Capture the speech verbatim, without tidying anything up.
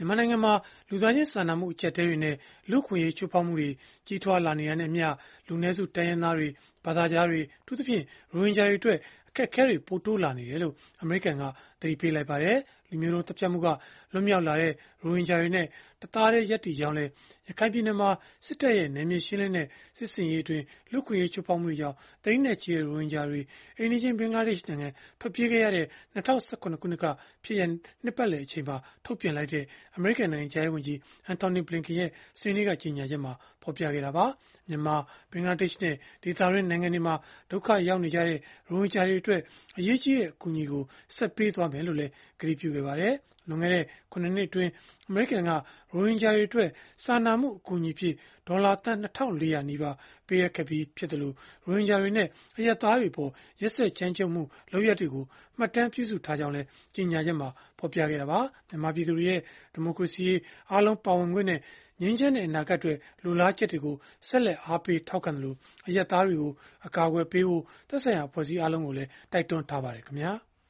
မြန်မာနိုင်ငံမှာလူသားချင်းစာနာမှုအကျပ်အတည်းတွေနဲ့လူ့အခွင့်အရေးချိုးဖောက်မှုတွေကြီးထွားလာနေတာနဲ့အမျှလူနည်းစုတိုင်းရင်းသားတွေဘာသာခြားတွေအထူးသဖြင့်ရိုဟင်ဂျာတွေအတွက်အခက်အခဲတွေပိုတိုးလာနေတယ်လို့အမေရိကန်ကသတိပေးလိုက်ပါတယ်။လူမျိုးတုံးသတ်ဖြတ်မှုကလွတ်မြောက်လာတဲ့ရိုဟင်ဂျာတွေနဲ့တသားတည်းရပ်တည်ကြောင်းလဲရခိုင်ပြည်နယ်မှာစစ်တပ်ရဲ့နယ်မြေရှင်းလင်းတဲ့စစ်စင်ရေးအတွင်းလူ့အခွင့်အရေးချိုးဖောက်မှုတွေကြောင့်တိန်းနဲ့ချီတဲ့ရိုဟင်ဂျာတွေအိမ်နီးချင်းဘင်္ဂလားဒေ့ရှ်နိုင်ငံထွက်ပြေးခဲ့ရတဲ့၂၀၁၇ခုနှစ်ကဖြစ်ရနှစ်ပတ်လည်အချိန်မှာထုတ်ပြန်လိုက်တဲ့အမေရိကန်နိုင်ငံခြားရေးဝန်ကြီးအန်တိုနီဘလင်ကန်ရဲ့စနေနေ့ကကြေညာချက်မှာဖော်ပြခဲ့တာပါ။မြန်မာဘင်္ဂလားဒေ့ရှ်နဲ့ဒေသတွင်းနိုင်ငံတွေမှာဒုက္ခရောက်နေကြတဲ့ရိုဟင်ဂျာတွေအတွက်အရေးကြီးတဲ့အကူအညီကိုဆက်ပေးသွားမယ်လို့လည်းကတိပြုခဲ့ပါတယ်။လွန်ခဲ့တဲ့ခုနှစ်နှစ်အတွင်းအမေရိကန်ကရိုဟင်ဂျာတွေအတွက်စာနာမှုအကူအညီဖြင့်ဒေါ်လာသန်း၂ထောင်လေးရာနီးပါးပေးအပ်ခဲ့ပြီးဖြစ်တယ်လို့ရိုဟင်ဂျာတွေနဲ့အရပ်သားတွေပေါ်ရက်စက်ကြမ်းကြုတ်မှုလုပ်ရပ်တွေကိုမှတ်တမ်းပြုစုထားကြောင်းလည်းကြေညာချက်မှာဖော်ပြခဲ့တာပါ။မြန်မာပြည်သူတွေရဲ့ဒီမိုကရေစီရေးအားလုံးပါဝင်ခွင့်နဲ့ငြိမ်းချမ်းတဲ့အနာဂတ်တွေလိုလားချက်တွေကိုဆက်လက်အားပေးထောက်ခံတယ်လို့အရပ်သားတွေကိုအကာအကွယ်ပေးဖို့သက်ဆိုင်ရာဖွဲ့စည်းအားလုံးကိုလည်းတိုက်တွန်းထားပါတယ်ခင်ဗျာ။